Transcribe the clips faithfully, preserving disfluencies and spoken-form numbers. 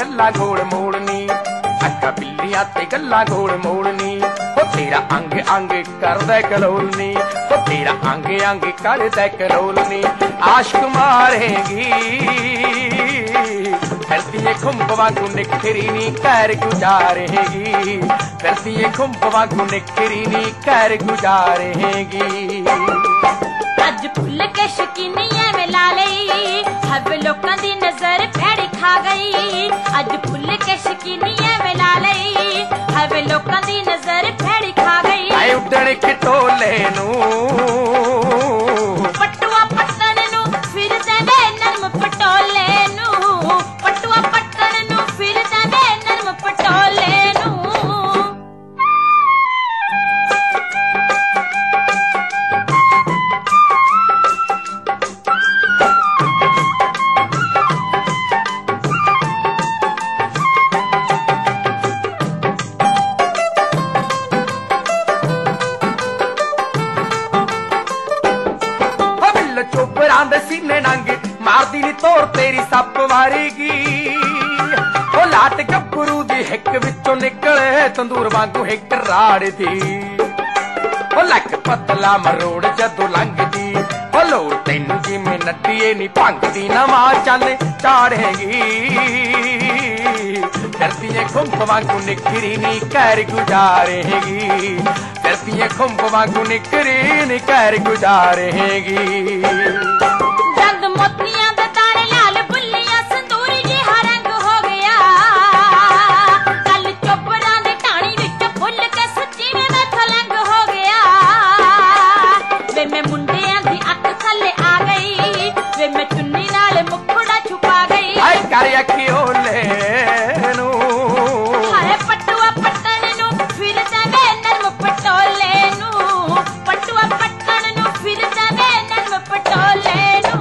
गल्ला गोल मोड़नी अक्का बिल्लियां ते गल्ला गोल मोड़नी हो तेरा अंग अंग कर दे कलोलनी हो तेरा अंग अंग कर दे कलोलनी आशिक मारेगी फिरती है खुंब वांगू निखरी नी कर गुजारेगी फिरती है खुंब वांगू निखरी नी कर गुजारेगी अज फुल के शकीनी एवें ला लई हब लोकां दी नजर भैड़ी खा गई अज फुल के शकीनी एवें ला लई हब लोकां दी नजर भैड़ी खा गई ऐ उडण खटोले नू पटुआ पट्टण नू फिरदे वे नरम पटोले नू पटुआ पट्टण नू फिरदे वे नरम पटोले नू चोपरां दे सीने नंग मारदी नी तोड़ तेरी सप वारेगी ओ लाट गब्बरू दी हिक विचों निकले तंदूर वांगू हिक राड़ दी ओ लक पतला मरोड़ जदों लंघदी ओ लोड़ तैनू जिवें नट्टीए नी भंगदी नवां चंद चाड़ेगी फिरती है खुंब वांगू निखरी नी कर गुजारेगी फिरती है खुंब वांगू निखरी नी कर गुजारेगी जंद मोतियां दे तारे लाल बुल्लियां संदूरी जिहा रंग हो गया कल चोपरां दे टाणी विच फुल के सच्ची में मैं खलंग हो गया वे मैं मुंडियां दी अख थल्ले आ गई वे मैं चुन्नी नाल मुखड़ा छुपा गई हाय कर अखी ओले नू हाय पटुआ पट्टण नू फिरदे वे नरम पटोले नू पटुआ पट्टण नू फिरदे वे नरम पटोले नू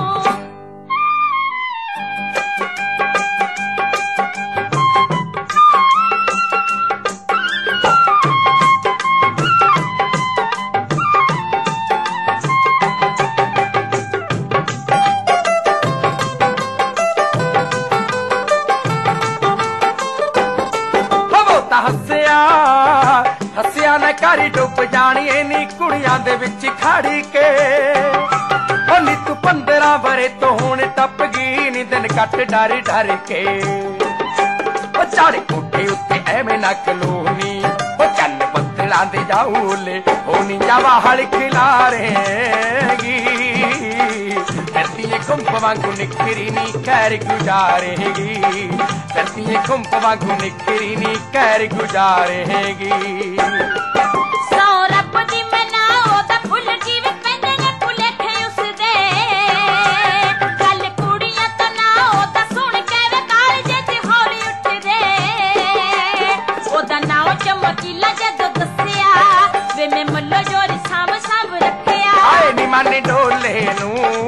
हसिया हसिया न करी डुब जानी नी कुड़ियां दे विच खड़ी के ओ नी तू पंद्रह बरे तो हुण टप गई नी दिन कट डर डर के ओ चाड़े कोठे उत्ते एवें ना कलोनी ओ चन्न बदलां दे जाऊले होनी जावा हल खिलारेगी फिरती है खुंब वांगू निखरी नी कर गुजारेगी फिरती है खुंब वांगू निखरी नी कर गुजारेगी सौ रब दी मना ओदा फुल किवे पैंदे ने भुलेखे उसदे गल कुड़ियां तो ना ओदा सुन के वे कालजे च हौली उठदे ओदा नाम चमकीला जदों दस्सिया वे मैं मल्लो जोरी साम साम रखिया आए नी माने डोले नू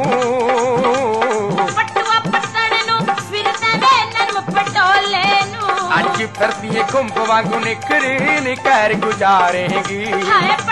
पटुआ पट्टण नू फिरदे वे नरम पटोले नू अज फिरती है खुंब वांगू निखरी नी कर गुजारेगी हाय